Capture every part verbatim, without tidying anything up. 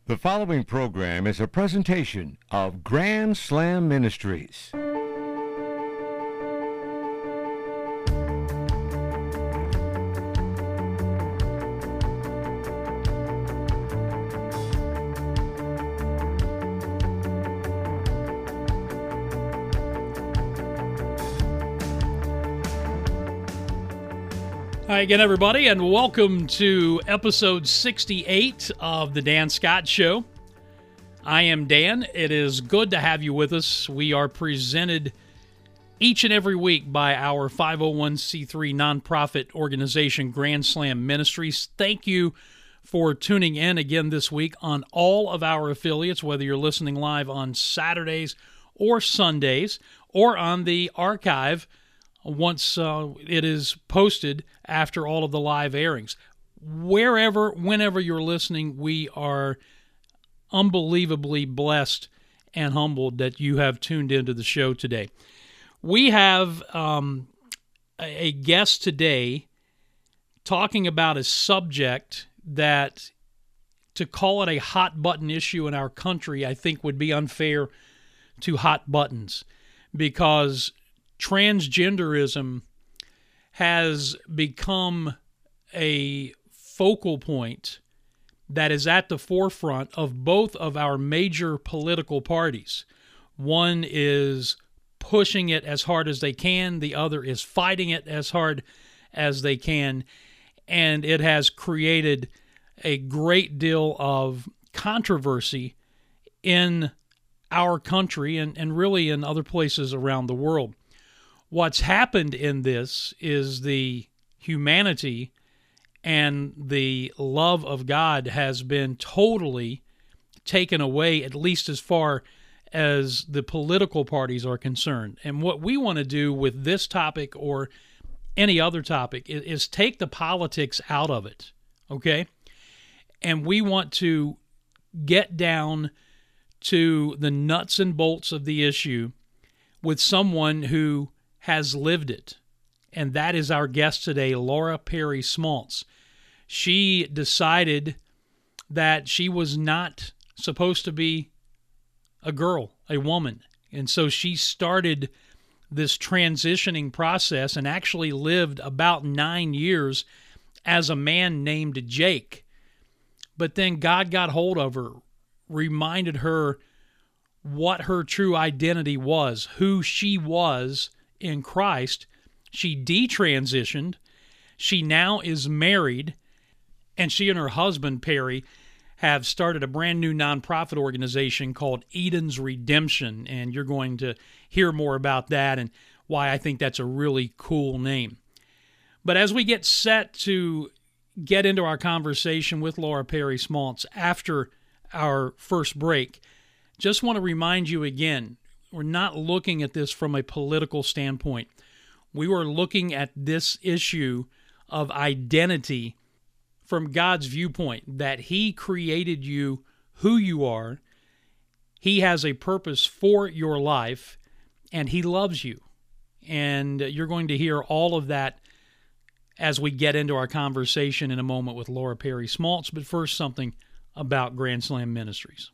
The following program is a presentation of Grand Slam Ministries. Hi again, everybody, and welcome to episode sixty-eight of the Dan Scott Show. I am Dan. It is good to have you with us. We are presented each and every week by our five oh one c three nonprofit organization, Grand Slam Ministries. Thank you for tuning in again this week on all of our affiliates, whether you're listening live on Saturdays or Sundays or on the archive once uh, it is posted after all of the live airings. Wherever, whenever you're listening, we are unbelievably blessed and humbled that you have tuned into the show today. We have um, a, a guest today talking about a subject that, to call it a hot button issue in our country, I think would be unfair to hot buttons, because transgenderism has become a focal point that is at the forefront of both of our major political parties. One is pushing it as hard as they can, the other is fighting it as hard as they can, and it has created a great deal of controversy in our country and, and really in other places around the world. What's happened in this is the humanity and the love of God has been totally taken away, at least as far as the political parties are concerned. And what we want to do with this topic or any other topic is, is take the politics out of it, okay? And we want to get down to the nuts and bolts of the issue with someone who has lived it. And that is our guest today, Laura Perry Smalts. She decided that she was not supposed to be a girl, a woman. And so she started this transitioning process and actually lived about nine years as a man named Jake. But then God got hold of her, reminded her what her true identity was, who she was in Christ. She detransitioned. She now is married, and she and her husband, Perry, have started a brand new nonprofit organization called Eden's Redemption, and you're going to hear more about that and why I think that's a really cool name. But as we get set to get into our conversation with Laura Perry Smalts after our first break, just want to remind you again, we're not looking at this from a political standpoint. We were looking at this issue of identity from God's viewpoint, that He created you who you are, He has a purpose for your life, and He loves you. And you're going to hear all of that as we get into our conversation in a moment with Laura Perry Smalts. But first, something about Grand Slam Ministries.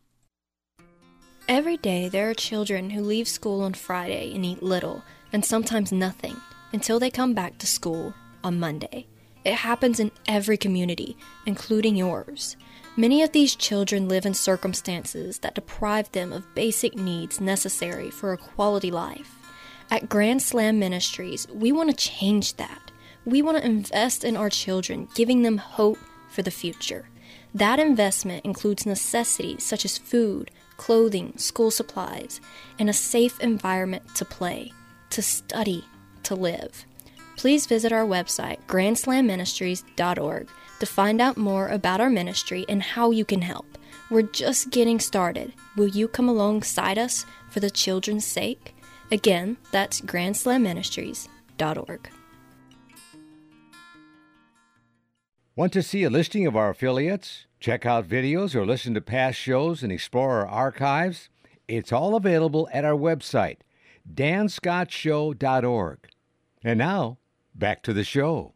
Every day there are children who leave school on Friday and eat little, and sometimes nothing, until they come back to school on Monday. It happens in every community, including yours. Many of these children live in circumstances that deprive them of basic needs necessary for a quality life. At Grand Slam Ministries, we want to change that. We want to invest in our children, giving them hope for the future. That investment includes necessities such as food, clothing, school supplies, and a safe environment to play, to study, to live. Please visit our website, grand slam ministries dot org, to find out more about our ministry and how you can help. We're just getting started. Will you come alongside us for the children's sake? Again, that's grand slam ministries dot org. Want to see a listing of our affiliates? Check out videos or listen to past shows and explore our archives? It's all available at our website, dan scott show dot org. And now, back to the show.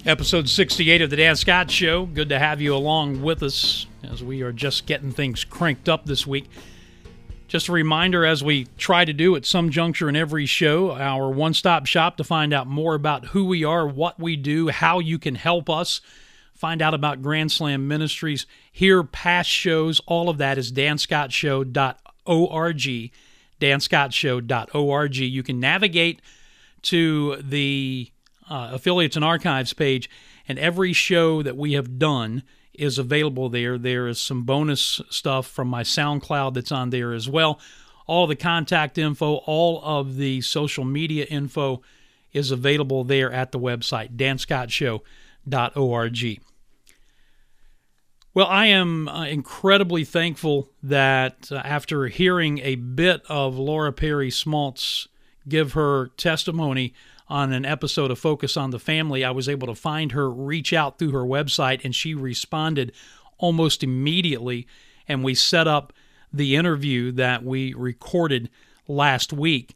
Episode sixty-eight of the Dan Scott Show. Good to have you along with us as we are just getting things cranked up this week. Just a reminder, as we try to do at some juncture in every show, our one-stop shop to find out more about who we are, what we do, how you can help us, find out about Grand Slam Ministries, hear past shows, all of that is dan scott show dot org, dan scott show dot org. You can navigate to the uh, Affiliates and Archives page, and every show that we have done is available there. There is some bonus stuff from my SoundCloud that's on there as well. All the contact info, all of the social media info is available there at the website, dan scott show dot org. Well, I am uh, incredibly thankful that uh, after hearing a bit of Laura Perry Smaltz give her testimony on an episode of Focus on the Family, I was able to find her, reach out through her website, and she responded almost immediately, and we set up the interview that we recorded last week.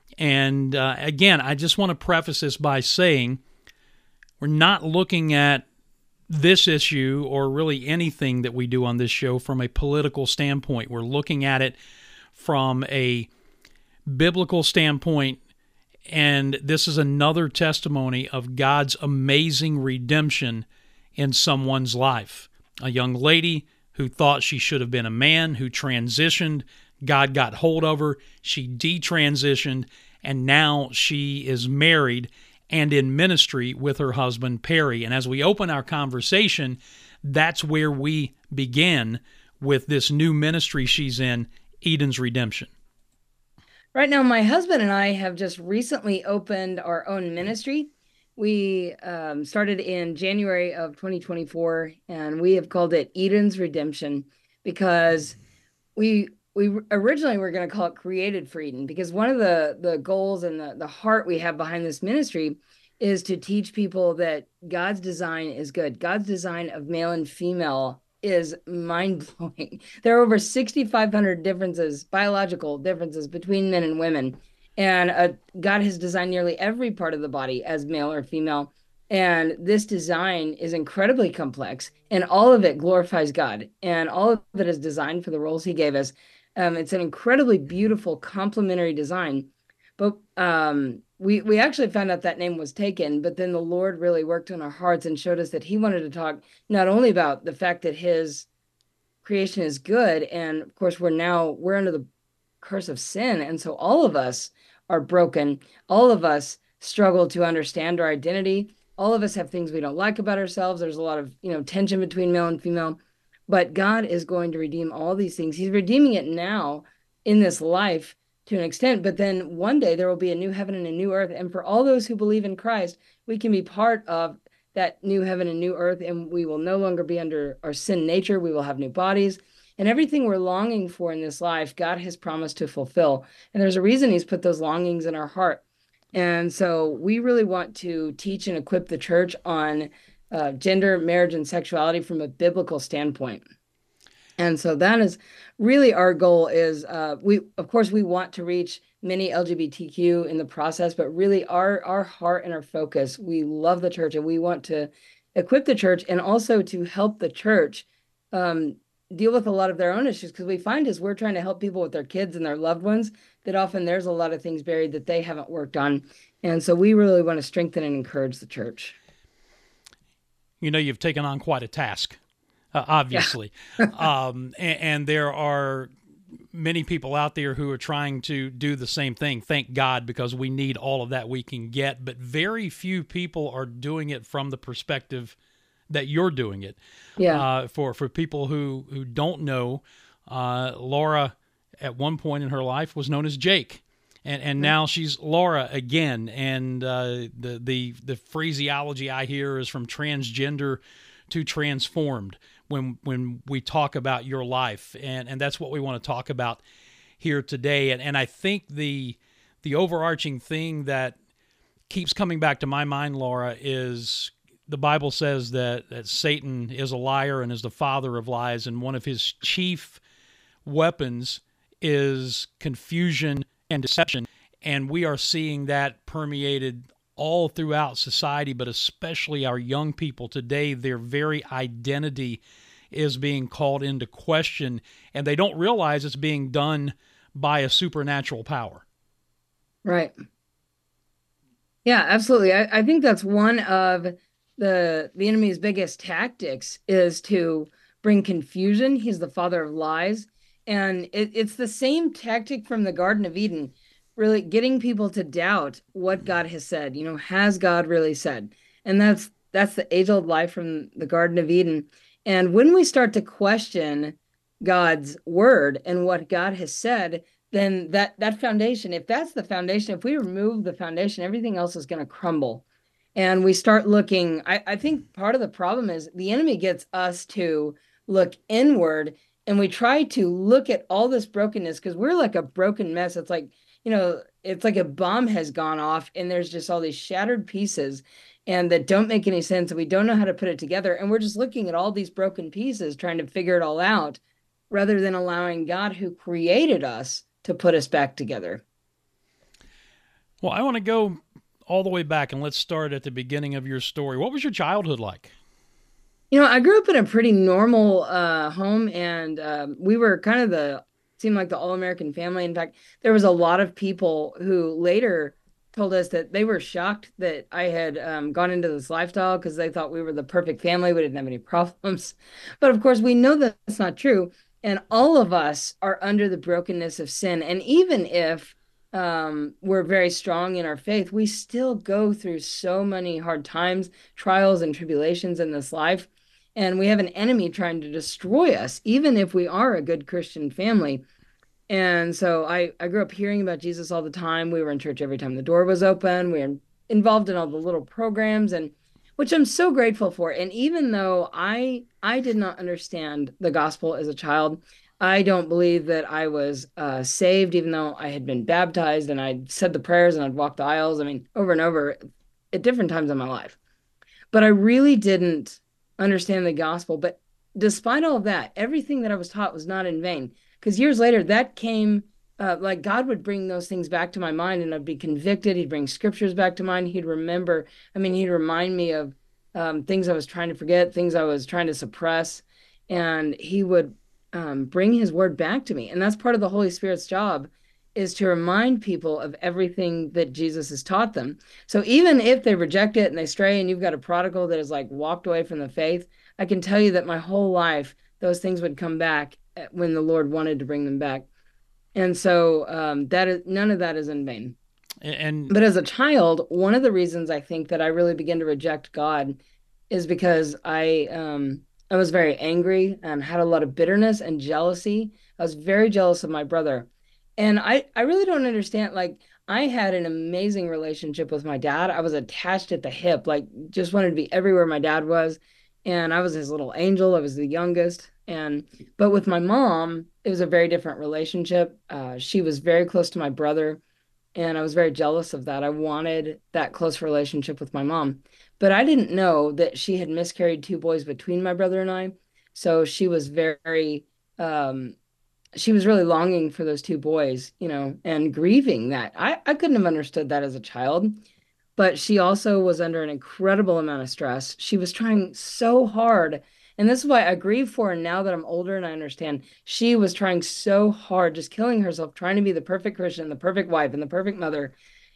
And uh, again, I just want to preface this by saying we're not looking at this issue or really anything that we do on this show from a political standpoint. We're looking at it from a biblical standpoint. And this is another testimony of God's amazing redemption in someone's life. A young lady who thought she should have been a man, who transitioned, God got hold of her, she detransitioned, and now she is married and in ministry with her husband, Perry. And as we open our conversation, that's where we begin with this new ministry she's in, Eden's Redemption. Right now, my husband and I have just recently opened our own ministry. We um, started in January of twenty twenty-four, and we have called it Eden's Redemption because we we originally were going to call it Created for Eden, because one of the, the goals and the, the heart we have behind this ministry is to teach people that God's design is good. God's design of male and female is mind-blowing. There are over six thousand five hundred differences, biological differences between men and women. And uh, God has designed nearly every part of the body as male or female. And this design is incredibly complex, and all of it glorifies God. And all of it is designed for the roles he gave us. Um, it's an incredibly beautiful, complementary design. But um, we, we actually found out that name was taken, but then the Lord really worked on our hearts and showed us that he wanted to talk not only about the fact that his creation is good, and of course we're now, we're under the curse of sin, and so all of us are broken. All of us struggle to understand our identity. All of us have things we don't like about ourselves. There's a lot of, you know, tension between male and female, but God is going to redeem all these things. He's redeeming it now in this life to an extent, but then one day there will be a new heaven and a new earth. And for all those who believe in Christ, we can be part of that new heaven and new earth, and we will no longer be under our sin nature. We will have new bodies, and everything we're longing for in this life, God has promised to fulfill. And there's a reason he's put those longings in our heart. And so we really want to teach and equip the church on uh, gender, marriage, and sexuality from a biblical standpoint. And so that is really our goal is, uh, we, of course, we want to reach many L G B T Q in the process, but really our, our heart and our focus, we love the church and we want to equip the church and also to help the church um, deal with a lot of their own issues. Because we find as we're trying to help people with their kids and their loved ones, that often there's a lot of things buried that they haven't worked on. And so we really want to strengthen and encourage the church. You know, you've taken on quite a task. Uh, obviously. Yeah. um, and, and there are many people out there who are trying to do the same thing. Thank God, because we need all of that we can get. But very few people are doing it from the perspective that you're doing it. Yeah. Uh, for, for people who, who don't know, uh, Laura at one point in her life was known as Jake. And and now she's Laura again. And uh, the, the, the phraseology I hear is from transgender to transformed when when we talk about your life, and and that's what we want to talk about here today. And and I think the the overarching thing that keeps coming back to my mind, Laura, is the Bible says that, that Satan is a liar and is the father of lies, and one of his chief weapons is confusion and deception, and we are seeing that permeated all throughout society, but especially our young people today. Their very identity is being called into question, and they don't realize it's being done by a supernatural power. Right. Yeah, absolutely. I, I think that's one of the the enemy's biggest tactics, is to bring confusion. He's the father of lies. And it, it's the same tactic from the Garden of Eden, really getting people to doubt what God has said. You know, has God really said? And that's that's the age-old lie from the Garden of Eden. And when we start to question God's word and what God has said, then that that foundation, if that's the foundation, if we remove the foundation, everything else is going to crumble. And we start looking, I, I think part of the problem is the enemy gets us to look inward, and we try to look at all this brokenness, because we're like a broken mess. It's like, you know, it's like a bomb has gone off and there's just all these shattered pieces and that don't make any sense, and we don't know how to put it together. And we're just looking at all these broken pieces, trying to figure it all out, rather than allowing God, who created us, to put us back together. Well, I want to go all the way back, and let's start at the beginning of your story. What was your childhood like? You know, I grew up in a pretty normal uh, home, and um, we were kind of the, seemed like the all-American family. In fact, there was a lot of people who later told us that they were shocked that I had um, gone into this lifestyle, because they thought we were the perfect family. We didn't have any problems. But of course, we know that that's not true. And all of us are under the brokenness of sin. And even if um, we're very strong in our faith, we still go through so many hard times, trials and tribulations in this life. And we have an enemy trying to destroy us, even if we are a good Christian family. And so I, I grew up hearing about Jesus all the time. We were in church every time the door was open. We were involved in all the little programs, and which I'm so grateful for. And even though I I did not understand the gospel as a child, I don't believe that I was uh, saved, even though I had been baptized and I'd said the prayers and I'd walked the aisles, I mean, over and over at different times in my life. But I really didn't understand the gospel. But despite all of that, everything that I was taught was not in vain. Because years later, that came, uh, like God would bring those things back to my mind, and I'd be convicted. He'd bring scriptures back to mind. He'd remember, I mean, he'd remind me of um, things I was trying to forget, things I was trying to suppress. And he would um, bring his word back to me. And that's part of the Holy Spirit's job, is to remind people of everything that Jesus has taught them. So even if they reject it and they stray, and you've got a prodigal that has like walked away from the faith, I can tell you that my whole life, those things would come back when the Lord wanted to bring them back. And so um, that is, none of that is in vain. And but as a child, one of the reasons I think that I really began to reject God is because I um, I was very angry and had a lot of bitterness and jealousy. I was very jealous of my brother. And I, I really don't understand. Like, I had an amazing relationship with my dad. I was attached at the hip, like just wanted to be everywhere my dad was. And I was his little angel. I was the youngest. And but with my mom, it was a very different relationship. Uh, she was very close to my brother, and I was very jealous of that. I wanted that close relationship with my mom, but I didn't know that she had miscarried two boys between my brother and I. So she was very, um, she was really longing for those two boys, you know, and grieving that. I, I couldn't have understood that as a child. But she also was under an incredible amount of stress. She was trying so hard. And this is why I grieve for her now that I'm older and I understand. She was trying so hard, just killing herself, trying to be the perfect Christian, the perfect wife, and the perfect mother.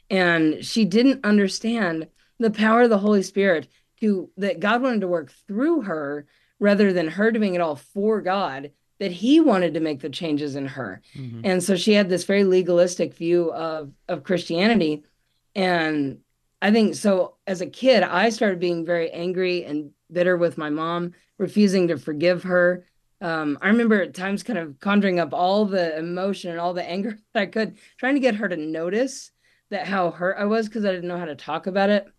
And she didn't understand the power of the Holy Spirit, to that God wanted to work through her rather than her doing it all for God, that he wanted to make the changes in her. Mm-hmm. And so she had this very legalistic view of, of Christianity. And I think so as a kid, I started being very angry and bitter with my mom, refusing to forgive her. Um, I remember at times kind of conjuring up all the emotion and all the anger that I could, trying to get her to notice that how hurt I was, because I didn't know how to talk about it.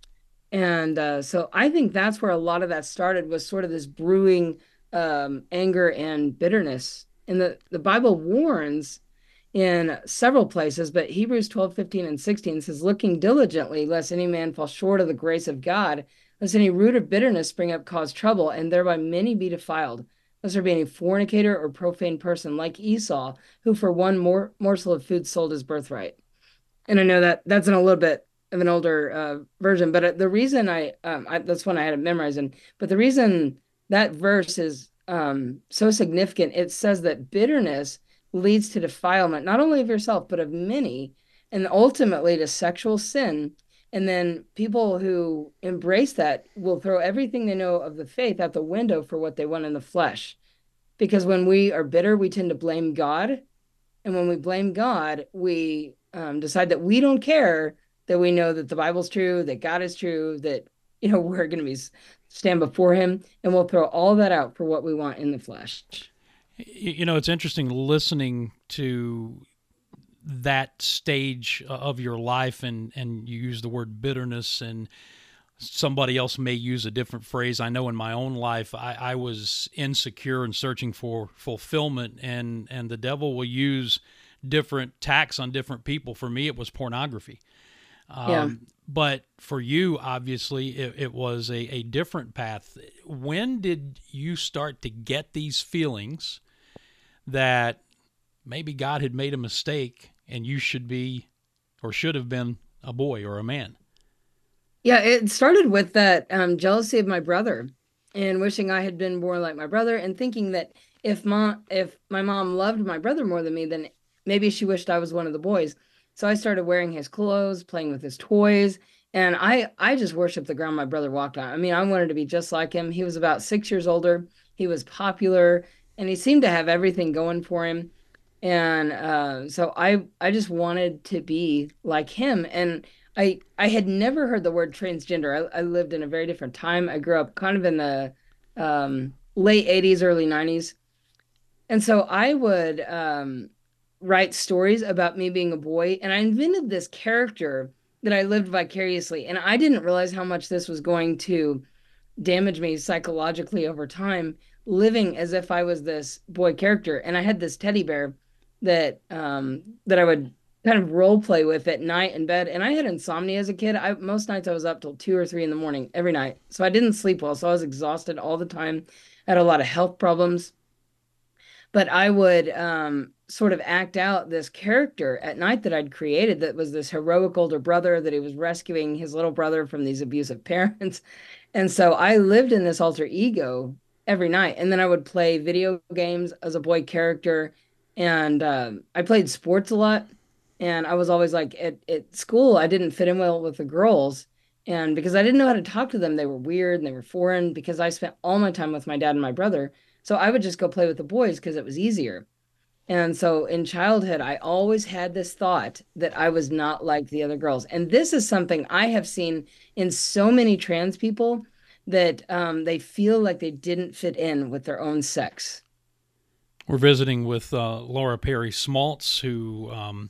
And uh, so I think that's where a lot of that started, was sort of this brewing um, anger and bitterness. And the, the Bible warns in several places, but Hebrews twelve, fifteen, and sixteen says, looking diligently, lest any man fall short of the grace of God, lest any root of bitterness spring up, cause trouble, and thereby many be defiled, lest there be any fornicator or profane person like Esau, who for one more morsel of food sold his birthright. And I know that that's in a little bit of an older uh, version, but the reason I, um, I that's when I had it memorized. And but the reason that verse is um, so significant, it says that bitterness leads to defilement, not only of yourself but of many, and ultimately to sexual sin. And then people who embrace that will throw everything they know of the faith out the window for what they want in the flesh. Because when we are bitter, we tend to blame God. And when we blame God, we um, decide that we don't care, that we know that the Bible's true, that God is true, that, you know, we're going to be stand before him, and we'll throw all that out for what we want in the flesh. You know, it's interesting listening to that stage of your life, and, and you use the word bitterness, and somebody else may use a different phrase. I know in my own life, I, I was insecure and searching for fulfillment, and, and the devil will use different tacks on different people. For me, it was pornography. Um, yeah. But for you, obviously, it, it was a, a different path. When did you start to get these feelings that maybe God had made a mistake and you should be or should have been a boy or a man? Yeah, it started with that um, jealousy of my brother and wishing I had been more like my brother, and thinking that if mom, if my mom loved my brother more than me, then maybe she wished I was one of the boys. So I started wearing his clothes, playing with his toys, and I I just worshiped the ground my brother walked on. I mean, I wanted to be just like him. He was about six years older. He was popular, and he seemed to have everything going for him. And uh, so I I just wanted to be like him. And I I had never heard the word transgender. I, I lived in a very different time. I grew up kind of in the um, late eighties, early nineties. And so I would um, write stories about me being a boy, and I invented this character that I lived vicariously. And I didn't realize how much this was going to damage me psychologically over time, living as if I was this boy character. And I had this teddy bear that um, that I would kind of role play with at night in bed. And I had insomnia as a kid. I most nights I was up till two or three in the morning every night. So I didn't sleep well. So I was exhausted all the time. I had a lot of health problems. But I would um, sort of act out this character at night that I'd created, that was this heroic older brother, that he was rescuing his little brother from these abusive parents. And so I lived in this alter ego every night. And then I would play video games as a boy character. And um, I played sports a lot. And I was always like, at, at school, I didn't fit in well with the girls. And because I didn't know how to talk to them, they were weird and they were foreign, because I spent all my time with my dad and my brother. So I would just go play with the boys because it was easier. And so in childhood, I always had this thought that I was not like the other girls. And this is something I have seen in so many trans people, that um, they feel like they didn't fit in with their own sex. We're visiting with uh, Laura Perry Smalts, who um,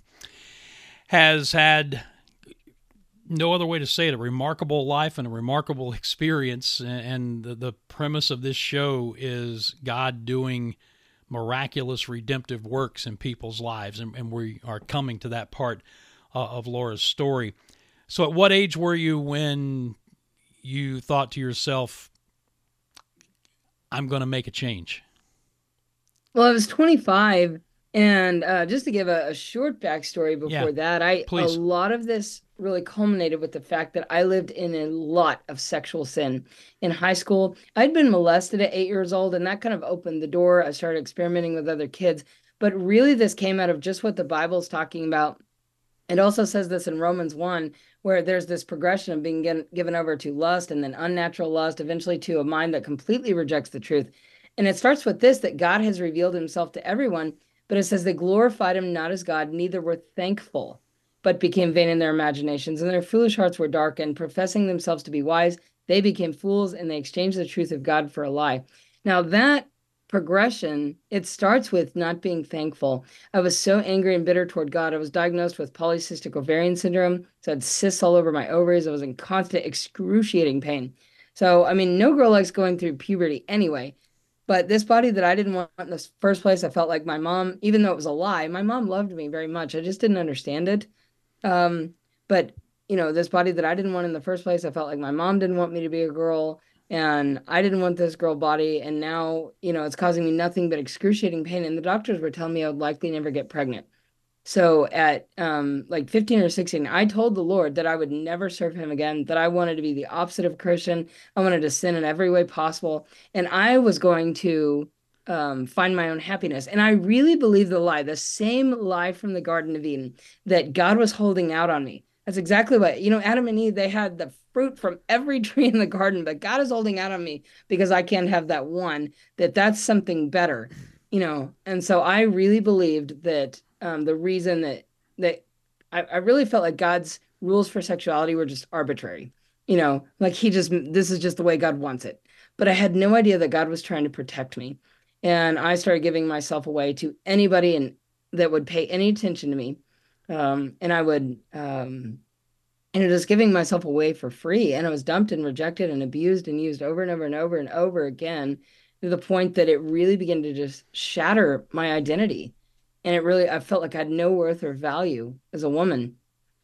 has had, no other way to say it, a remarkable life and a remarkable experience. And the, the premise of this show is God doing miraculous redemptive works in people's lives. And, and we are coming to that part uh, of Laura's story. So at what age were you when you thought to yourself, I'm going to make a change? Well, I was twenty-five. And uh, just to give a, a short backstory before Yeah, that, I please. a lot of this really culminated with the fact that I lived in a lot of sexual sin. In high school, I'd been molested at eight years old, and that kind of opened the door. I started experimenting with other kids. But really, this came out of just what the Bible's talking about. It also says this in Romans one, where there's this progression of being given, given over to lust, and then unnatural lust, eventually to a mind that completely rejects the truth. And it starts with this, that God has revealed himself to everyone. But it says they glorified him not as God, neither were thankful, but became vain in their imaginations, and their foolish hearts were darkened. Professing themselves to be wise, they became fools, and they exchanged the truth of God for a lie. Now that progression, it starts with not being thankful. I was so angry and bitter toward God. I was diagnosed with polycystic ovarian syndrome. So I had cysts all over my ovaries. I was in constant excruciating pain. So, I mean, no girl likes going through puberty anyway. But this body that I didn't want in the first place, I felt like my mom, even though it was a lie, my mom loved me very much. I just didn't understand it. Um, but, you know, this body that I didn't want in the first place, I felt like my mom didn't want me to be a girl, and I didn't want this girl body. And now, you know, it's causing me nothing but excruciating pain. And the doctors were telling me I would likely never get pregnant. So at um, like fifteen or sixteen, I told the Lord that I would never serve him again, that I wanted to be the opposite of Christian. I wanted to sin in every way possible. And I was going to um, find my own happiness. And I really believed the lie, the same lie from the Garden of Eden, that God was holding out on me. That's exactly what, you know, Adam and Eve, they had the fruit from every tree in the garden, but God is holding out on me because I can't have that one, that that's something better, you know. And so I really believed that um, the reason that that I, I really felt like God's rules for sexuality were just arbitrary, you know, like he just, this is just the way God wants it. But I had no idea that God was trying to protect me. And I started giving myself away to anybody and that would pay any attention to me. Um, and I would, um, and just giving myself away for free. And I was dumped and rejected and abused and used over and over and over and over again, to the point that it really began to just shatter my identity. And it really, I felt like I had no worth or value as a woman.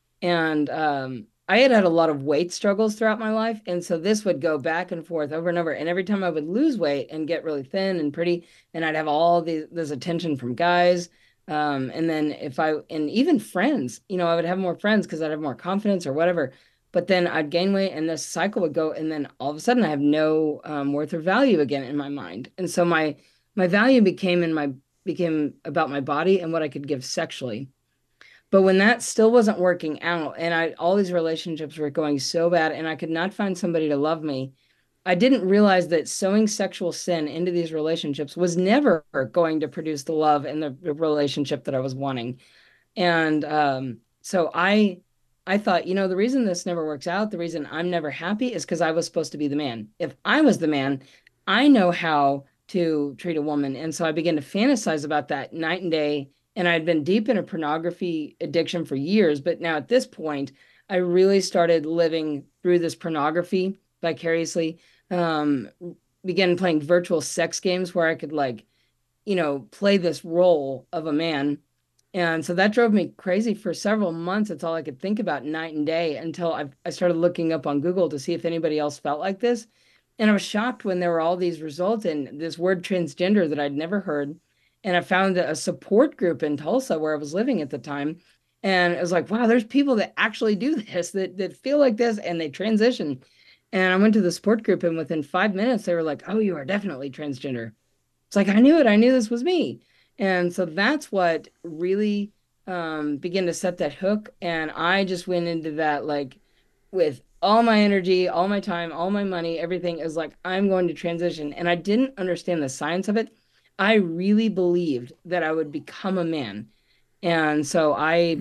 And um, I had had a lot of weight struggles throughout my life. And so this would go back and forth over and over. And every time I would lose weight and get really thin and pretty, and I'd have all these, this attention from guys. Um, and then if I, and even friends, you know, I would have more friends because I'd have more confidence or whatever. But then I'd gain weight and this cycle would go. And then all of a sudden I have no um, worth or value again in my mind. And so my, my value became in my, became about my body and what I could give sexually. But when that still wasn't working out and I, all these relationships were going so bad and I could not find somebody to love me, I didn't realize that sowing sexual sin into these relationships was never going to produce the love and the relationship that I was wanting. And um, so I, I thought, you know, the reason this never works out, the reason I'm never happy is because I was supposed to be the man. If I was the man, I know how to treat a woman. And so I began to fantasize about that night and day. And I'd been deep in a pornography addiction for years. But now at this point, I really started living through this pornography vicariously. Um, began playing virtual sex games where I could, like, you know, play this role of a man. And so that drove me crazy for several months. It's all I could think about night and day until I, I started looking up on Google to see if anybody else felt like this. And I was shocked when there were all these results and this word transgender that I'd never heard. And I found a support group in Tulsa where I was living at the time. And it was like, wow, there's people that actually do this, that, that feel like this, and they transition. And I went to the support group, and within five minutes, they were like, oh, you are definitely transgender. It's like, I knew it. I knew this was me. And so that's what really um, began to set that hook. And I just went into that, like, with all my energy, all my time, all my money, everything is like, I'm going to transition. And I didn't understand the science of it. I really believed that I would become a man. And so I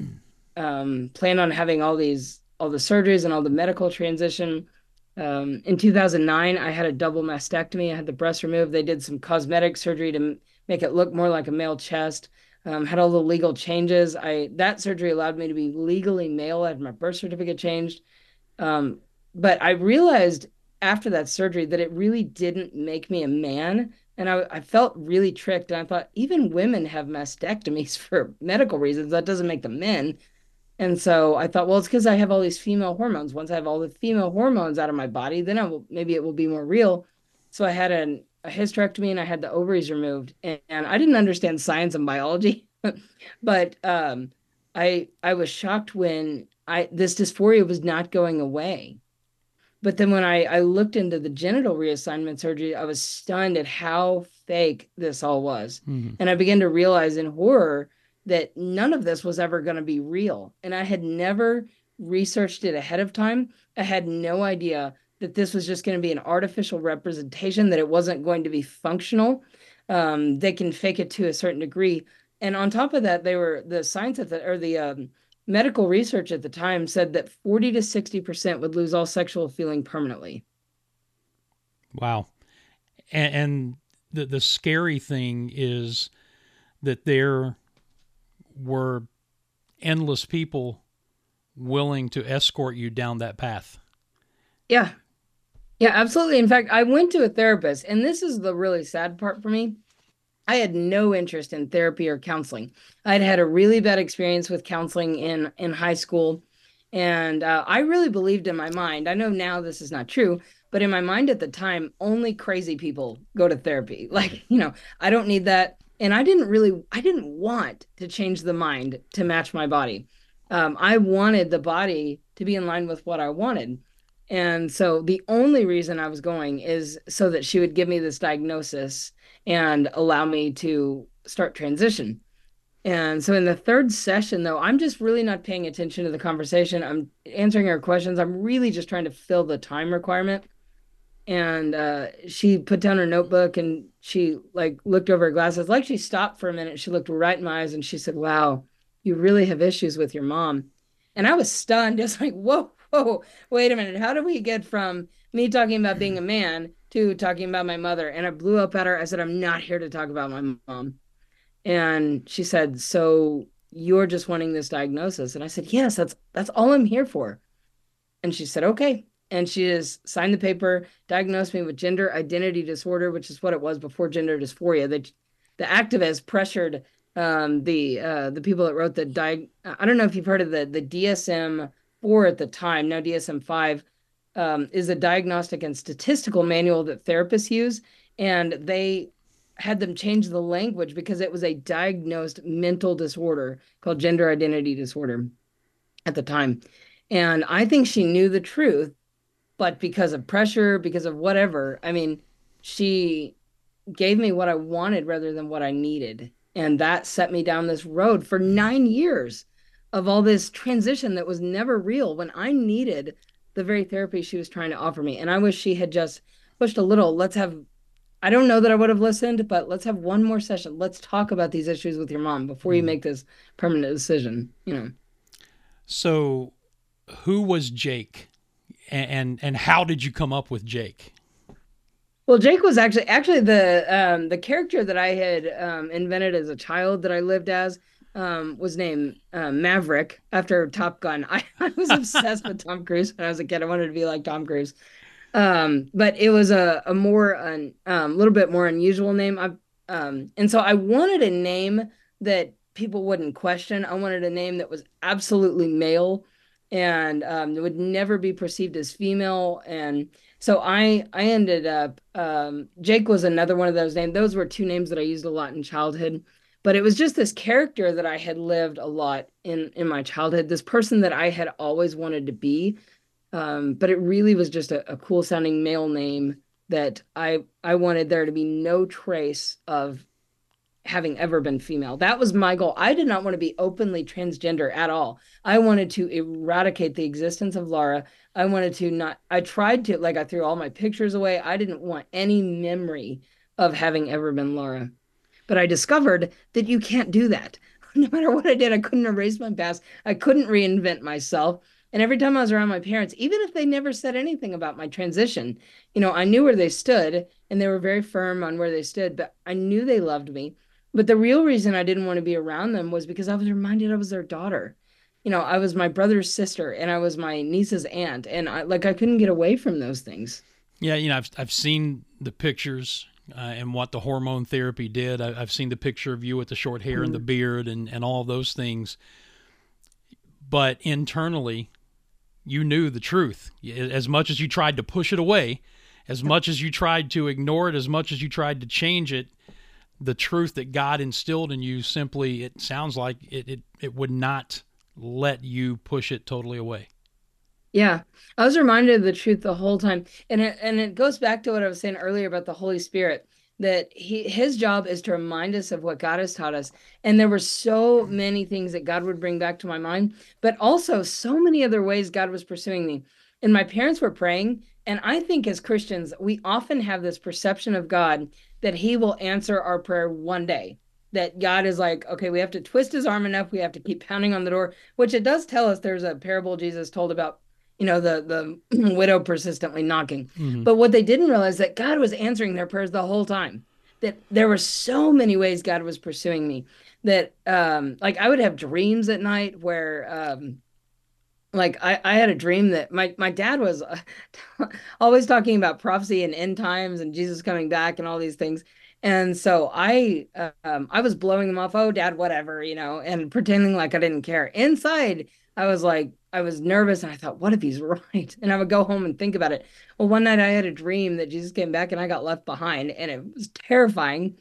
um, planned on having all these, all the surgeries and all the medical transition. Um, in two thousand nine, I had a double mastectomy. I had the breast removed. They did some cosmetic surgery to make it look more like a male chest. Um, had all the legal changes. I that surgery allowed me to be legally male. I had my birth certificate changed. Um, but I realized after that surgery that it really didn't make me a man. And I, I felt really tricked. And I thought, even women have mastectomies for medical reasons. That doesn't make them men. And so I thought, well, it's because I have all these female hormones. Once I have all the female hormones out of my body, then I will, maybe it will be more real. So I had an, a hysterectomy and I had the ovaries removed. And, and I didn't understand science and biology, but um, I I was shocked when I this dysphoria was not going away. But then when I, I looked into the genital reassignment surgery, I was stunned at how fake this all was. Mm-hmm. And I began to realize in horror that none of this was ever going to be real. And I had never researched it ahead of time. I had no idea that this was just going to be an artificial representation, that it wasn't going to be functional. Um, they can fake it to a certain degree. And on top of that, they were the science at the, or the um, medical research at the time said that forty to sixty percent would lose all sexual feeling permanently. Wow. And, and the, the scary thing is that there were endless people willing to escort you down that path. Yeah. Yeah, absolutely. In fact, I went to a therapist, and this is the really sad part for me. I had no interest in therapy or counseling. I'd had a really bad experience with counseling in, in high school. And uh, I really believed in my mind. I know now this is not true, but in my mind at the time, only crazy people go to therapy. Like, you know, I don't need that. And I didn't really, I didn't want to change the mind to match my body. Um, I wanted the body to be in line with what I wanted. And so the only reason I was going is so that she would give me this diagnosis and allow me to start transition. And so in the third session, though, I'm just really not paying attention to the conversation. I'm answering her questions. I'm really just trying to fill the time requirement. And uh, she put down her notebook and she like looked over her glasses, like she stopped for a minute. She looked right in my eyes and she said, "Wow, you really have issues with your mom." And I was stunned, just like, whoa, whoa, wait a minute. How do we get from me talking about being a man to talking about my mother? And I blew up at her. I said, "I'm not here to talk about my mom." And she said, "So you're just wanting this diagnosis?" And I said, "Yes, that's that's all I'm here for." And she said, "Okay." And she just signed the paper, diagnosed me with gender identity disorder, which is what it was before gender dysphoria. The, the activists pressured um, the uh, the people that wrote the diag. I don't know if you've heard of the the D S M four at the time. Now D S M five um, is a diagnostic and statistical manual that therapists use, and they had them change the language because it was a diagnosed mental disorder called gender identity disorder at the time. And I think she knew the truth, but because of pressure, because of whatever, I mean, she gave me what I wanted rather than what I needed. And that set me down this road for nine years of all this transition that was never real when I needed the very therapy she was trying to offer me. And I wish she had just pushed a little. Let's have, I don't know that I would have listened, but let's have one more session. Let's talk about these issues with your mom before you make this permanent decision, you know. So who was Jake, and and how did you come up with Jake? Well, Jake was actually actually the um, the character that I had um, invented as a child that I lived as um, was named uh, Maverick after Top Gun. I, I was obsessed with Tom Cruise when I was a kid. I wanted to be like Tom Cruise, um, but it was a a more a um, little bit more unusual name. I, um, and so I wanted a name that people wouldn't question. I wanted a name that was absolutely male and um, would never be perceived as female. And so I I ended up, um, Jake was another one of those names. Those were two names that I used a lot in childhood. But it was just this character that I had lived a lot in, in my childhood, this person that I had always wanted to be. Um, but it really was just a, a cool sounding male name that I I wanted there to be no trace of having ever been female. That was my goal. I did not want to be openly transgender at all. I wanted to eradicate the existence of Laura. I wanted to not, I tried to, like I threw all my pictures away. I didn't want any memory of having ever been Laura. But I discovered that you can't do that. No matter what I did, I couldn't erase my past. I couldn't reinvent myself. And every time I was around my parents, even if they never said anything about my transition, you know, I knew where they stood and they were very firm on where they stood, but I knew they loved me. But the real reason I didn't want to be around them was because I was reminded I was their daughter. You know, I was my brother's sister and I was my niece's aunt. And I like, I couldn't get away from those things. Yeah. You know, I've, I've seen the pictures uh, and what the hormone therapy did. I, I've seen the picture of you with the short hair mm-hmm. and the beard and, and all those things. But internally, you knew the truth. As much as you tried to push it away, as much as you tried to ignore it, as much as you tried to change it, the truth that God instilled in you simply, it sounds like it, it, it would not let you push it totally away. Yeah. I was reminded of the truth the whole time. And it, and it goes back to what I was saying earlier about the Holy Spirit, that he, his job is to remind us of what God has taught us. And there were so many things that God would bring back to my mind, but also so many other ways God was pursuing me. And my parents were praying. And I think as Christians, we often have this perception of God that he will answer our prayer one day, that God is like, okay, we have to twist his arm enough. We have to keep pounding on the door, which it does tell us. There's a parable Jesus told about, you know, the, the widow persistently knocking. Mm-hmm. But what they didn't realize that God was answering their prayers the whole time, that there were so many ways God was pursuing me that um, like I would have dreams at night where um, like I, I had a dream that my, my dad was uh, always talking about prophecy and end times and Jesus coming back and all these things. And so I, um, I was blowing them off. Oh, Dad, whatever, you know, and pretending like I didn't care. Inside, I was like, I was nervous and I thought, what if he's right? And I would go home and think about it. Well, one night I had a dream that Jesus came back and I got left behind and it was terrifying.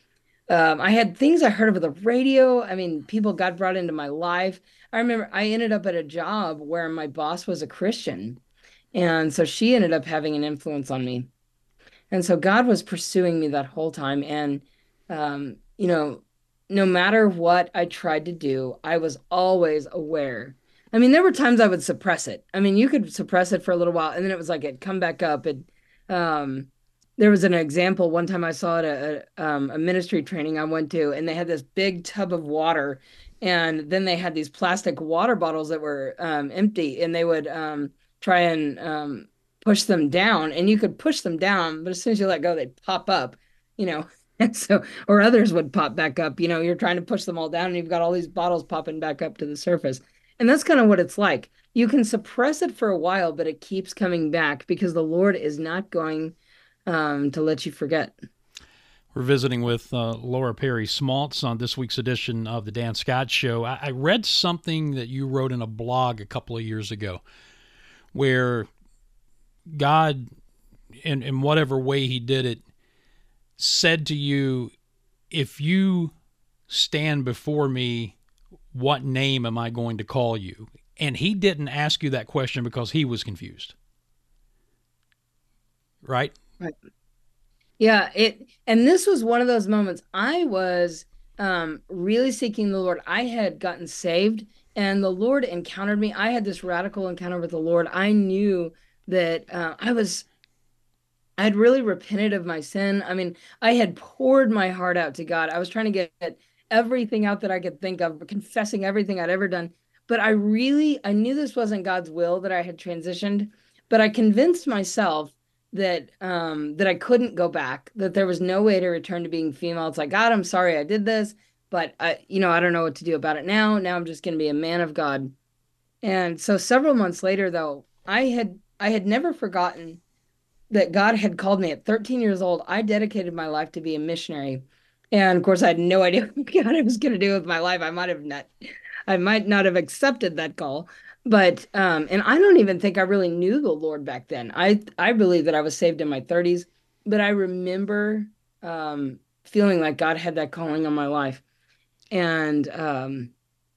Um, I had things I heard over the radio. I mean, people God brought into my life. I remember I ended up at a job where my boss was a Christian. And so she ended up having an influence on me. And so God was pursuing me that whole time. And, um, you know, no matter what I tried to do, I was always aware. I mean, there were times I would suppress it. I mean, you could suppress it for a little while, and then it was like it'd come back up. And um, there was an example one time I saw at a, a, um, a ministry training I went to, and they had this big tub of water, and then they had these plastic water bottles that were um, empty, and they would um, try and um, push them down, and you could push them down, but as soon as you let go, they'd pop up, you know. And so, or others would pop back up, you know, you're trying to push them all down and you've got all these bottles popping back up to the surface. And that's kind of what it's like. You can suppress it for a while, but it keeps coming back because the Lord is not going um, to let you forget. We're visiting with uh, Laura Perry Smaltz on this week's edition of the Dan Scott Show. I, I read something that you wrote in a blog a couple of years ago where God, in, in whatever way he did it, said to you, if you stand before me, what name am I going to call you? And he didn't ask you that question because he was confused. Right? Right. Yeah, it and this was one of those moments I was um really seeking the Lord. I had gotten saved and the Lord encountered me. I had this radical encounter with the Lord. I knew that uh, I was I had really repented of my sin. I mean, I had poured my heart out to God. I was trying to get everything out that I could think of, confessing everything I'd ever done. But I really, I knew this wasn't God's will that I had transitioned, but I convinced myself that um, that I couldn't go back, that there was no way to return to being female. It's like, God, I'm sorry I did this, but I, you know, I don't know what to do about it now. Now I'm just going to be a man of God. And so several months later, though, I had I had never forgotten that God had called me at thirteen years old. I dedicated my life to be a missionary. And of course, I had no idea what God was going to do with my life. I might have not, I might not have accepted that call. But, um, and I don't even think I really knew the Lord back then. I, I believe that I was saved in my thirties, but I remember um, feeling like God had that calling on my life. And um,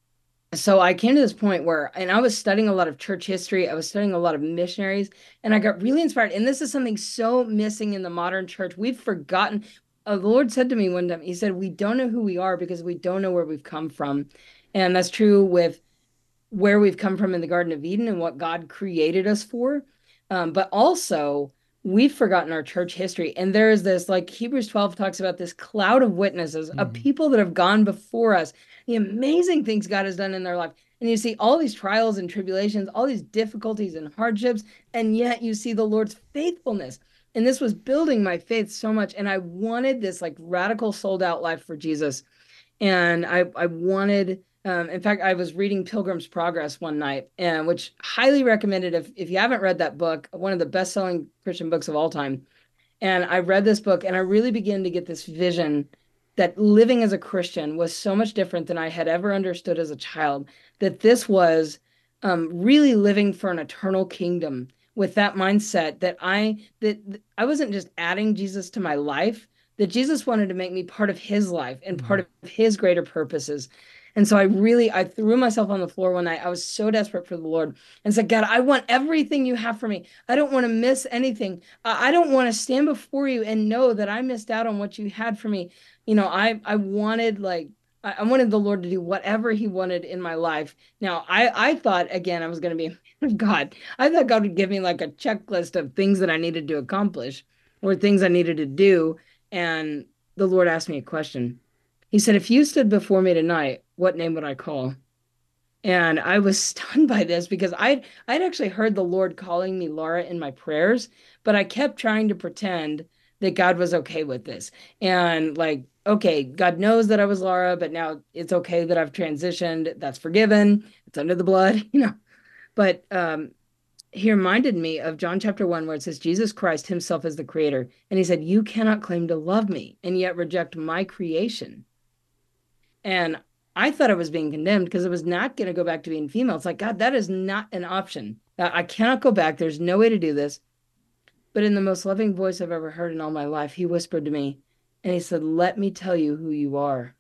so I came to this point where, and I was studying a lot of church history. I was studying a lot of missionaries, and I got really inspired. And this is something so missing in the modern church. We've forgotten. Uh, the Lord said to me one time, he said, we don't know who we are because we don't know where we've come from. And that's true with where we've come from in the Garden of Eden and what God created us for. Um, but also, we've forgotten our church history. And there is this, like Hebrews twelve talks about, this cloud of witnesses, mm-hmm. of people that have gone before us, the amazing things God has done in their life. And you see all these trials and tribulations, all these difficulties and hardships, and yet you see the Lord's faithfulness. And this was building my faith so much. And I wanted this like radical sold out life for Jesus. And I, I wanted, um, in fact, I was reading Pilgrim's Progress one night, and which highly recommended if, if you haven't read that book, one of the best-selling Christian books of all time. And I read this book and I really began to get this vision that living as a Christian was so much different than I had ever understood as a child, that this was um, really living for an eternal kingdom with that mindset that I, that I wasn't just adding Jesus to my life, that Jesus wanted to make me part of his life and part of his greater purposes. And so I really, I threw myself on the floor one night. I was so desperate for the Lord and said, God, I want everything you have for me. I don't want to miss anything. I don't want to stand before you and know that I missed out on what you had for me. You know, I, I wanted like, I wanted the Lord to do whatever he wanted in my life. Now, I, I thought, again, I was going to be a man of God. I thought God would give me like a checklist of things that I needed to accomplish or things I needed to do. And the Lord asked me a question. He said, if you stood before me tonight, what name would I call? And I was stunned by this because I'd, I'd actually heard the Lord calling me Laura in my prayers, but I kept trying to pretend that God was okay with this. And like, okay, God knows that I was Laura, but now it's okay that I've transitioned. That's forgiven. It's under the blood, you know. But um, he reminded me of John chapter one, where it says, Jesus Christ himself is the creator. And he said, you cannot claim to love me and yet reject my creation. And I thought I was being condemned because I was not going to go back to being female. It's like, God, that is not an option. I cannot go back. There's no way to do this. But in the most loving voice I've ever heard in all my life, he whispered to me, And he said, let me tell you who you are.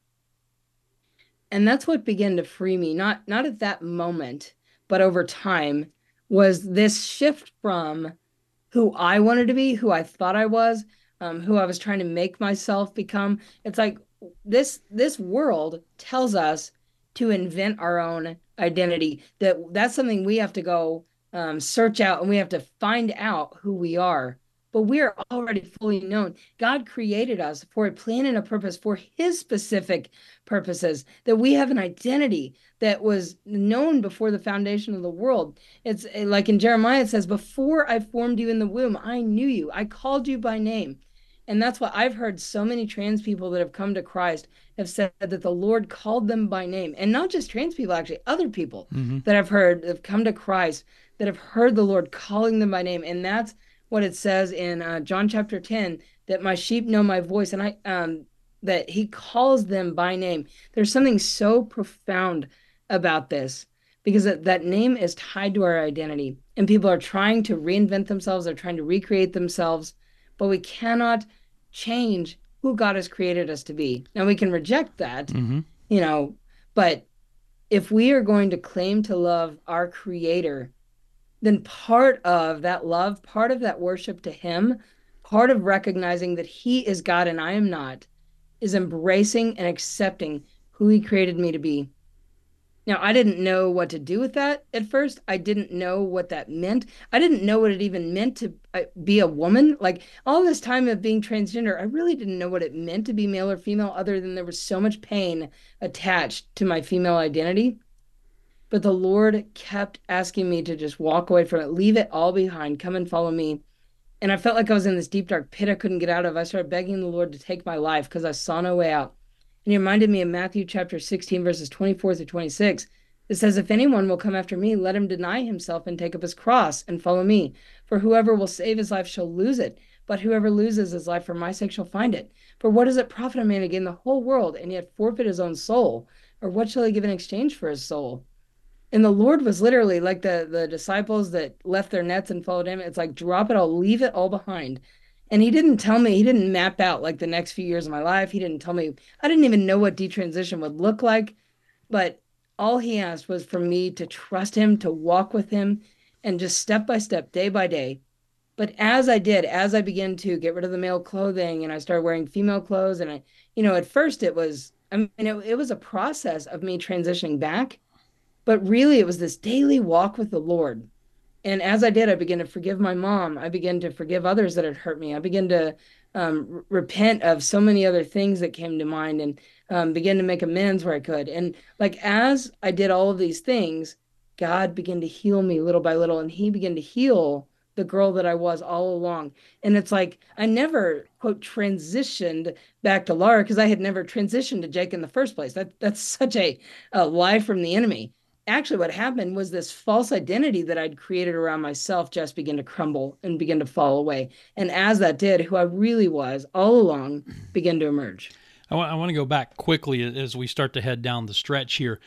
And that's what began to free me, not not at that moment, but over time, was this shift from who I wanted to be, who I thought I was, um, who I was trying to make myself become. It's like this this world tells us to invent our own identity. That that's something we have to go um, search out, and we have to find out who we are. But we are already fully known. God created us for a plan and a purpose, for his specific purposes, that we have an identity that was known before the foundation of the world. It's like in Jeremiah, it says, before I formed you in the womb, I knew you. I called you by name. And that's what I've heard so many trans people that have come to Christ have said, that the Lord called them by name. And not just trans people, actually, other people mm-hmm. that I've heard have come to Christ, that have heard the Lord calling them by name. And that's what it says in uh, John chapter ten, that my sheep know my voice, and I um, that he calls them by name. There's something so profound about this, because that, that name is tied to our identity, and people are trying to reinvent themselves. They're trying to recreate themselves, but we cannot change who God has created us to be. Now, we can reject that, mm-hmm. you know, but if we are going to claim to love our Creator, then part of that love, part of that worship to him, part of recognizing that he is God and I am not, is embracing and accepting who he created me to be. Now, I didn't know what to do with that at first. I didn't know what that meant. I didn't know what it even meant to be a woman. Like, all this time of being transgender, I really didn't know what it meant to be male or female, other than there was so much pain attached to my female identity. But the Lord kept asking me to just walk away from it, leave it all behind, come and follow me. And I felt like I was in this deep, dark pit I couldn't get out of. I started begging the Lord to take my life because I saw no way out. And he reminded me of Matthew chapter sixteen, verses twenty-four through twenty-six. It says, if anyone will come after me, let him deny himself and take up his cross and follow me. For whoever will save his life shall lose it, but whoever loses his life for my sake shall find it. For what does it profit a man to gain the whole world and yet forfeit his own soul? Or what shall he give in exchange for his soul? And the Lord was literally like the, the disciples that left their nets and followed him. It's like, drop it all, leave it all behind. And he didn't tell me, he didn't map out like the next few years of my life. He didn't tell me, I didn't even know what detransition would look like. But all he asked was for me to trust him, to walk with him, and just step by step, day by day. But as I did, as I began to get rid of the male clothing and I started wearing female clothes, and I, you know, at first it was, I mean, it, it was a process of me transitioning back. But really, it was this daily walk with the Lord. And as I did, I began to forgive my mom. I began to forgive others that had hurt me. I began to um, r- repent of so many other things that came to mind, and um, began to make amends where I could. And like, as I did all of these things, God began to heal me little by little, and he began to heal the girl that I was all along. And it's like, I never, quote, transitioned back to Laura, because I had never transitioned to Jake in the first place. That That's such a, a lie from the enemy. Actually, what happened was this false identity that I'd created around myself just began to crumble and begin to fall away. And as that did, who I really was all along began to emerge. I want, I want to go back quickly as we start to head down the stretch here.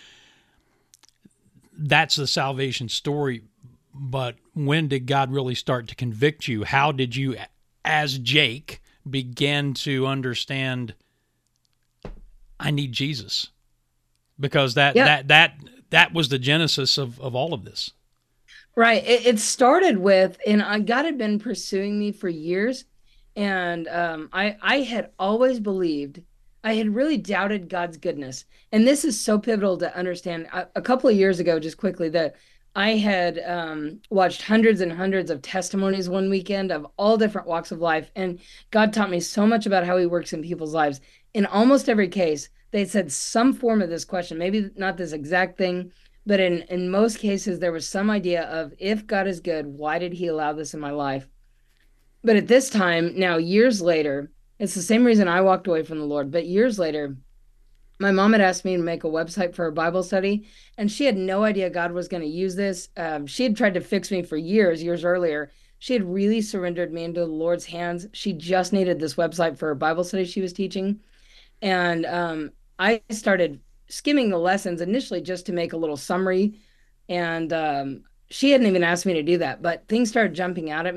That's the salvation story, but when did God really start to convict you? How did you, as Jake, begin to understand, I need Jesus? Because that yeah. that that that was the genesis of, of all of this. Right. It, it started with, and God had been pursuing me for years. And um, I, I had always believed, I had really doubted God's goodness. And this is so pivotal to understand. A, a couple of years ago, just quickly, that I had um, watched hundreds and hundreds of testimonies one weekend of all different walks of life. And God taught me so much about how he works in people's lives. In almost every case, they said some form of this question, maybe not this exact thing, but in, in most cases, there was some idea of, if God is good, why did he allow this in my life? But at this time, now years later, it's the same reason I walked away from the Lord, but years later, my mom had asked me to make a website for a Bible study, and she had no idea God was going to use this. Um, she had tried to fix me for years, years earlier. She had really surrendered me into the Lord's hands. She just needed this website for a Bible study she was teaching. And um, I started skimming the lessons initially just to make a little summary. And um, she hadn't even asked me to do that, but things started jumping out at me.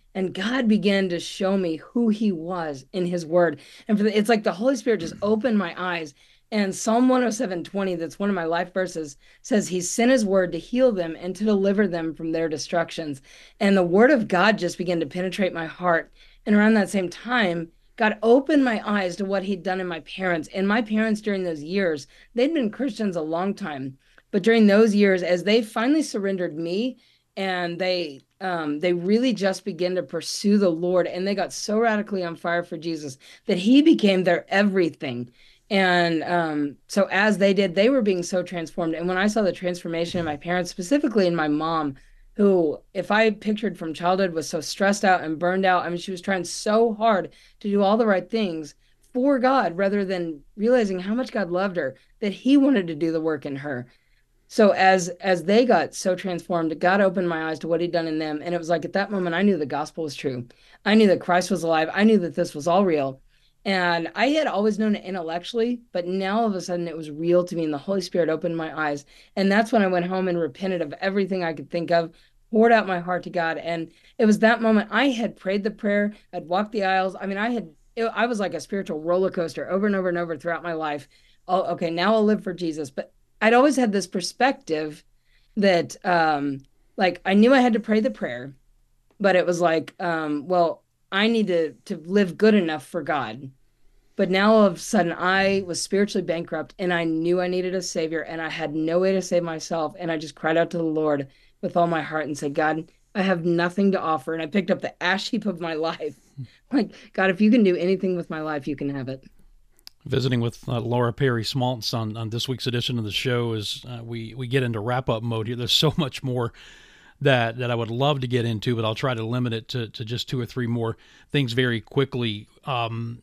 And God began to show me who he was in his word. And for the, it's like the Holy Spirit just opened my eyes. And Psalm one oh seven twenty, that's one of my life verses, says he sent his word to heal them and to deliver them from their destructions. And the word of God just began to penetrate my heart. And around that same time, God opened my eyes to what he'd done in my parents. And my parents during those years, they'd been Christians a long time. But during those years, as they finally surrendered me, and they um, they really just began to pursue the Lord, and they got so radically on fire for Jesus that he became their everything. And um, so as they did, they were being so transformed. And when I saw the transformation in my parents, specifically in my mom, who, if I pictured from childhood, was so stressed out and burned out. I mean, she was trying so hard to do all the right things for God rather than realizing how much God loved her, that he wanted to do the work in her. So as as they got so transformed, God opened my eyes to what he'd done in them. And it was like at that moment, I knew the gospel was true. I knew that Christ was alive. I knew that this was all real. And I had always known it intellectually, but now all of a sudden it was real to me, and the Holy Spirit opened my eyes. And that's when I went home and repented of everything I could think of, poured out my heart to God. And it was that moment I had prayed the prayer, I'd walked the aisles. I mean, I had, it, I was like a spiritual roller coaster over and over and over throughout my life. Oh, okay, now I'll live for Jesus. But I'd always had this perspective that, um, like, I knew I had to pray the prayer, but it was like, um, well, I need to to live good enough for God. But now all of a sudden I was spiritually bankrupt, and I knew I needed a savior, and I had no way to save myself. And I just cried out to the Lord with all my heart and said, God, I have nothing to offer. And I picked up the ash heap of my life. Like, God, if you can do anything with my life, you can have it. Visiting with uh, Laura Perry Smaltz on, on this week's edition of the show as uh, we, we get into wrap-up mode here. There's so much more that that I would love to get into, but I'll try to limit it to, to just two or three more things very quickly. Um,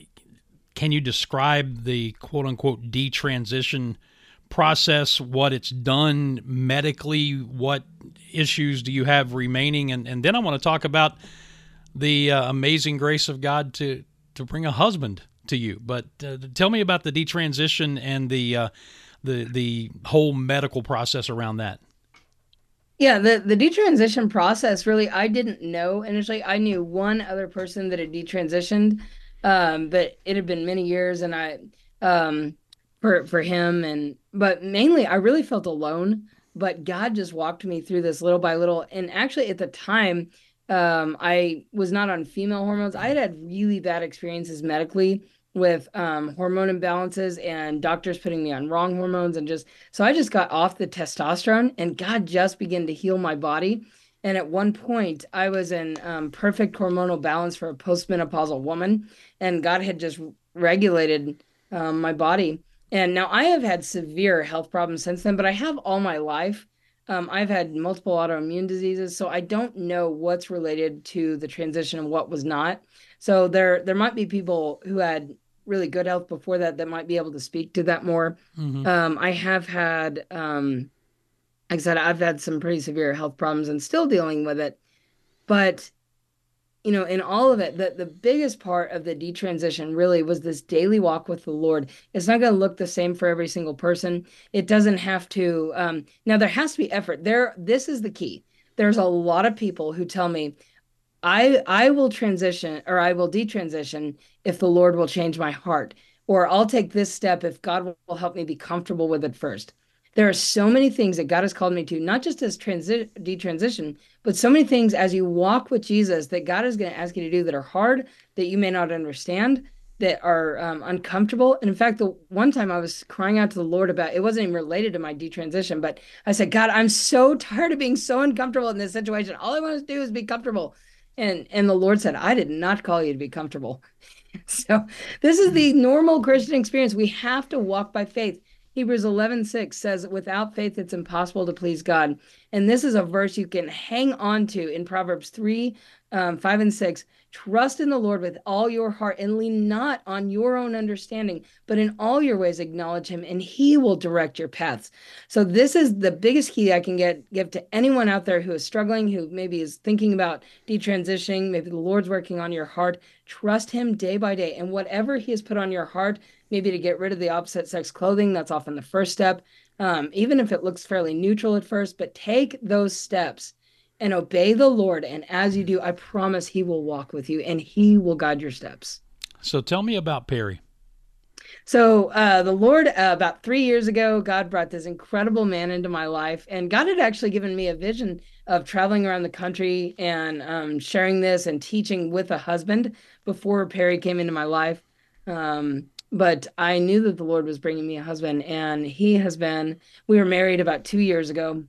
can you describe the quote-unquote detransition process, what it's done medically, what issues do you have remaining? And, and then I want to talk about the uh, amazing grace of God to, to bring a husband to you. But uh, tell me about the detransition and the uh, the the whole medical process around that. Yeah, the, the detransition process, really, I didn't know initially. I knew one other person that had detransitioned, um, but it had been many years, and I, um, for for him, and but mainly I really felt alone. But God just walked me through this little by little. And actually, at the time, um, I was not on female hormones. I had had really bad experiences medically with um, hormone imbalances and doctors putting me on wrong hormones. And just, so I just got off the testosterone, and God just began to heal my body. And at one point I was in um, perfect hormonal balance for a postmenopausal woman, and God had just regulated um, my body. And now I have had severe health problems since then, but I have all my life. Um, I've had multiple autoimmune diseases, so I don't know what's related to the transition and what was not. So there, there might be people who had really good health before that that might be able to speak to that more. Mm-hmm. Um, I have had, um, like I said, I've had some pretty severe health problems and still dealing with it. But, you know, in all of it, the, the biggest part of the detransition really was this daily walk with the Lord. It's not going to look the same for every single person. It doesn't have to. Um, now, there has to be effort. There, this is the key. There's a lot of people who tell me, I I will transition, or I will detransition if the Lord will change my heart, or I'll take this step if God will help me be comfortable with it first. There are so many things that God has called me to, not just as transi- detransition, but so many things as you walk with Jesus that God is going to ask you to do that are hard, that you may not understand, that are um, uncomfortable. And in fact, the one time I was crying out to the Lord about, it wasn't even related to my detransition, but I said, God, I'm so tired of being so uncomfortable in this situation. All I want to do is be comfortable. And and the Lord said, I did not call you to be comfortable. So this is the normal Christian experience. We have to walk by faith. Hebrews eleven six says, without faith, it's impossible to please God. And this is a verse you can hang on to in Proverbs three, um, five and six. Trust in the Lord with all your heart and lean not on your own understanding, but in all your ways acknowledge him, and he will direct your paths. So this is the biggest key I can get give to anyone out there who is struggling, who maybe is thinking about detransitioning. Maybe the Lord's working on your heart. Trust him day by day. And whatever he has put on your heart, maybe to get rid of the opposite sex clothing, that's often the first step. Um, even if it looks fairly neutral at first, but take those steps and obey the Lord. And as you do, I promise he will walk with you and he will guide your steps. So tell me about Perry. So uh, the Lord, uh, about three years ago, God brought this incredible man into my life. And God had actually given me a vision of traveling around the country and um, sharing this and teaching with a husband before Perry came into my life. Um, but I knew that the Lord was bringing me a husband, and he has been, we were married about two years ago.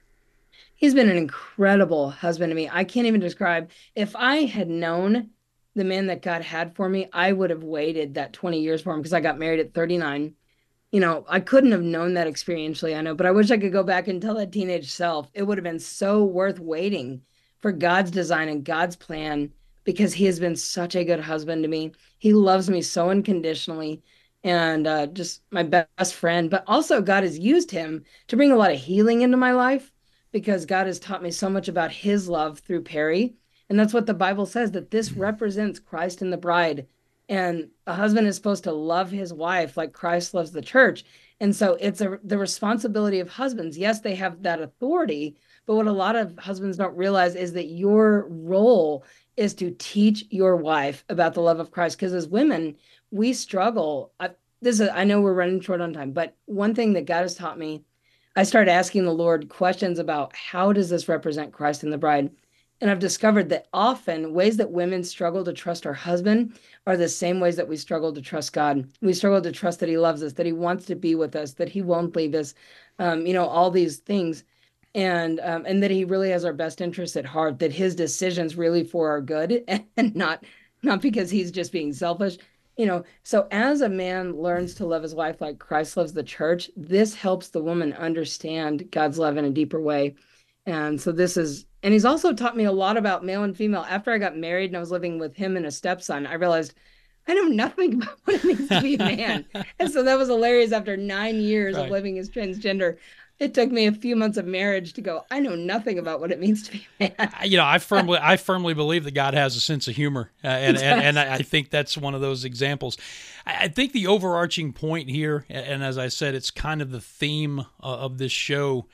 He's been an incredible husband to me. I can't even describe. If I had known the man that God had for me, I would have waited that twenty years for him, because I got married at thirty-nine. You know, I couldn't have known that experientially, I know, but I wish I could go back and tell that teenage self. It would have been so worth waiting for God's design and God's plan, because he has been such a good husband to me. He loves me so unconditionally, and uh, just my best friend. But also God has used him to bring a lot of healing into my life, because God has taught me so much about his love through Perry. And that's what the Bible says, that this represents Christ and the bride. And a husband is supposed to love his wife like Christ loves the church. And so it's a, the responsibility of husbands. Yes, they have that authority, but what a lot of husbands don't realize is that your role is to teach your wife about the love of Christ. Because as women, we struggle. I, this is, I know we're running short on time, but one thing that God has taught me, I started asking the Lord questions about how does this represent Christ and the bride? And I've discovered that often ways that women struggle to trust our husband are the same ways that we struggle to trust God. We struggle to trust that he loves us, that he wants to be with us, that he won't leave us, um, you know, all these things. And um, and that he really has our best interests at heart, that his decisions really for our good, and not not because he's just being selfish. You know, so as a man learns to love his wife like Christ loves the church, this helps the woman understand God's love in a deeper way. And so this is, and he's also taught me a lot about male and female. After I got married and I was living with him and a stepson, I realized I know nothing about what it means to be a man. And so that was hilarious. After nine years right. of living as transgender, it took me a few months of marriage to go, I know nothing about what it means to be a man. You know, I firmly, I firmly believe that God has a sense of humor. Uh, and, and, and I think that's one of those examples. I think the overarching point here, and as I said, it's kind of the theme of this show,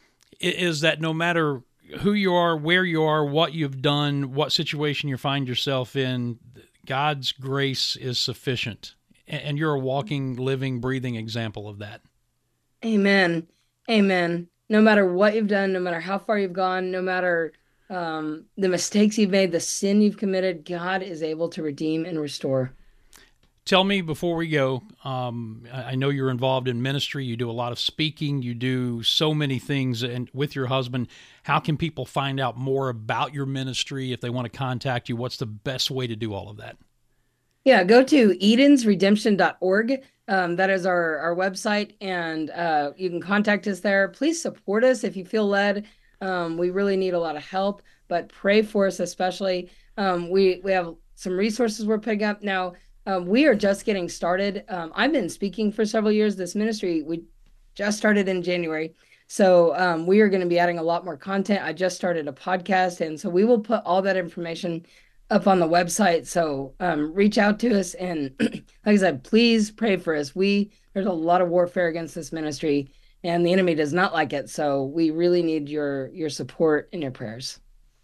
is that no matter who you are, where you are, what you've done, what situation you find yourself in, God's grace is sufficient. And you're a walking, living, breathing example of that. Amen. Amen. No matter what you've done, no matter how far you've gone, no matter um, the mistakes you've made, the sin you've committed, God is able to redeem and restore. Tell me before we go, um, I know you're involved in ministry. You do a lot of speaking. You do so many things and with your husband. How can people find out more about your ministry if they want to contact you? What's the best way to do all of that? Yeah, go to edens redemption dot org. Um, that is our, our website, and uh, you can contact us there. Please support us if you feel led. Um, we really need a lot of help, but pray for us especially. Um, we, we have some resources we're putting up now. Um, we are just getting started. Um, I've been speaking for several years. This ministry, we just started in January. So um, we are going to be adding a lot more content. I just started a podcast. And so we will put all that information up on the website. So um, reach out to us. And like I said, please pray for us. We, there's a lot of warfare against this ministry, and the enemy does not like it. So we really need your, your support and your prayers.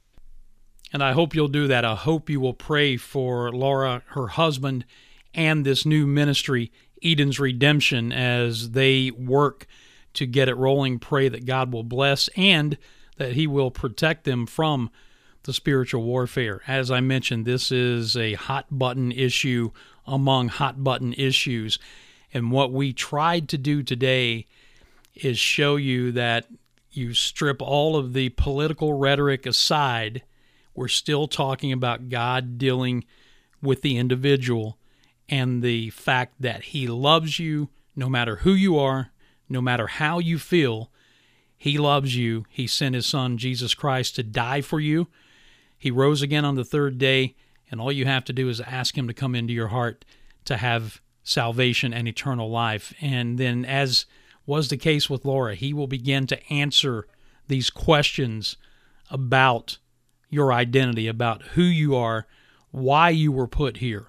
And I hope you'll do that. I hope you will pray for Laura, her husband, and this new ministry, Eden's Redemption, as they work to get it rolling. Pray that God will bless and that he will protect them from the spiritual warfare. As I mentioned, this is a hot button issue among hot button issues. And what we tried to do today is show you that you strip all of the political rhetoric aside. We're still talking about God dealing with the individual and the fact that he loves you no matter who you are, no matter how you feel. He loves you. He sent his son, Jesus Christ, to die for you. He rose again on the third day, and all you have to do is ask him to come into your heart to have salvation and eternal life. And then, as was the case with Laura, he will begin to answer these questions about your identity, about who you are, why you were put here.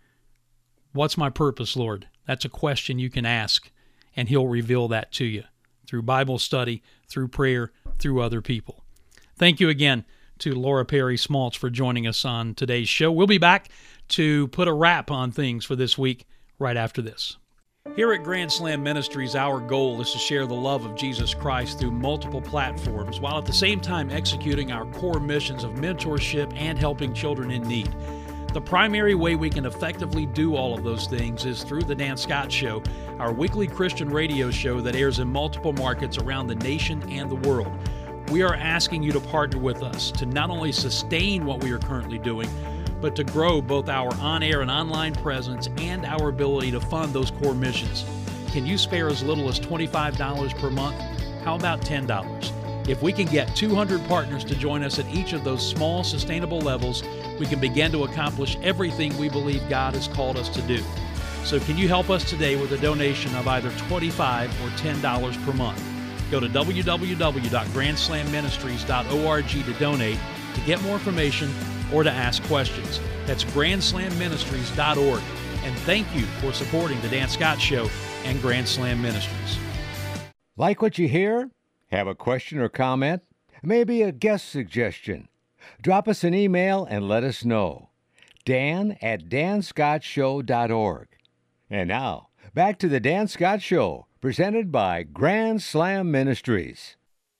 What's my purpose, Lord? That's a question you can ask, and he'll reveal that to you through Bible study, through prayer, through other people. Thank you again to Laura Perry Smaltz for joining us on today's show. We'll be back to put a wrap on things for this week right after this. Here at Grand Slam Ministries, our goal is to share the love of Jesus Christ through multiple platforms, while at the same time executing our core missions of mentorship and helping children in need. The primary way we can effectively do all of those things is through The Dan Scott Show, our weekly Christian radio show that airs in multiple markets around the nation and the world. We are asking you to partner with us to not only sustain what we are currently doing, but to grow both our on-air and online presence and our ability to fund those core missions. Can you spare as little as twenty-five dollars per month? How about ten dollars? If we can get two hundred partners to join us at each of those small, sustainable levels, we can begin to accomplish everything we believe God has called us to do. So can you help us today with a donation of either twenty-five dollars or ten dollars per month? Go to w w w dot grand slam ministries dot org to donate, to get more information, or to ask questions. That's grand slam ministries dot org. And thank you for supporting The Dan Scott Show and Grand Slam Ministries. Like what you hear? Have a question or comment? Maybe a guest suggestion? Drop us an email and let us know. Dan at dan scott show dot org. And now, back to The Dan Scott Show, presented by Grand Slam Ministries.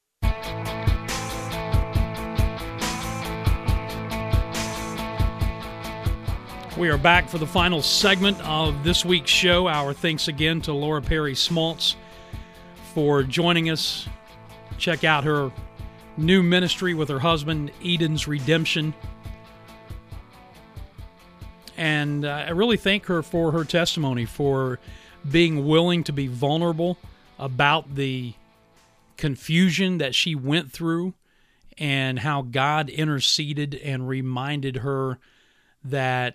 We are back for the final segment of this week's show. Our thanks again to Laura Perry Smaltz for joining us. Check out her new ministry with her husband, Eden's Redemption. And uh, I really thank her for her testimony, for being willing to be vulnerable about the confusion that she went through and how God interceded and reminded her that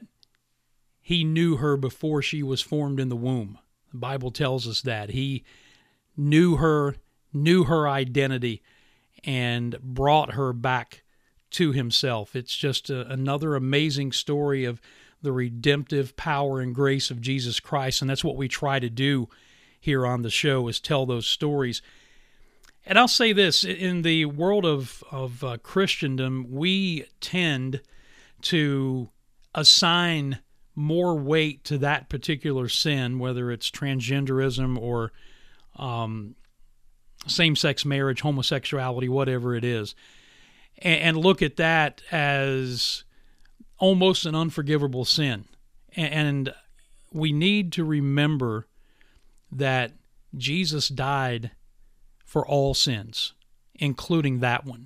He knew her before she was formed in the womb. The Bible tells us that. He knew her, knew her identity, and brought her back to Himself. It's just a, another amazing story of the redemptive power and grace of Jesus Christ, and that's what we try to do here on the show, is tell those stories. And I'll say this, in the world of, of uh, Christendom, we tend to assign more weight to that particular sin, whether it's transgenderism or um, same-sex marriage, homosexuality, whatever it is, and, and look at that as almost an unforgivable sin. And we need to remember that Jesus died for all sins, including that one.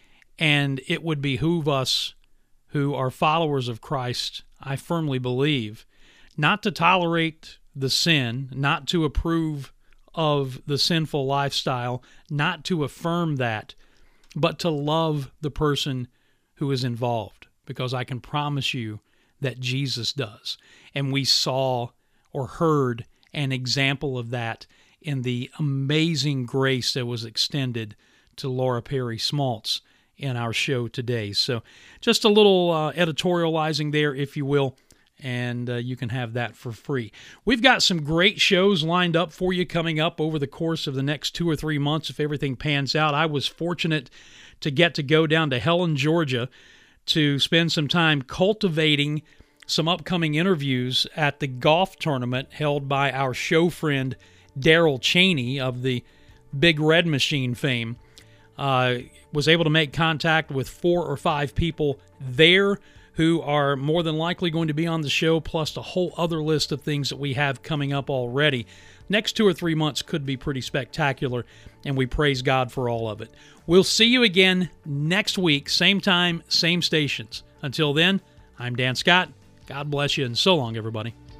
And it would behoove us who are followers of Christ, I firmly believe, not to tolerate the sin, not to approve of the sinful lifestyle, not to affirm that, but to love the person who is involved, because I can promise you that Jesus does. And we saw or heard an example of that in the amazing grace that was extended to Laura Perry Smaltz in our show today. So just a little uh, editorializing there, if you will, and uh, you can have that for free. We've got some great shows lined up for you coming up over the course of the next two or three months if everything pans out. I was fortunate to get to go down to Helen, Georgia, to spend some time cultivating some upcoming interviews at the golf tournament held by our show friend Daryl Cheney of the Big Red Machine fame. Uh, was able to make contact with four or five people there who are more than likely going to be on the show, plus a whole other list of things that we have coming up already. Next two or three months could be pretty spectacular, and we praise God for all of it. We'll see you again next week, same time, same stations. Until then, I'm Dan Scott. God bless you, and so long, everybody.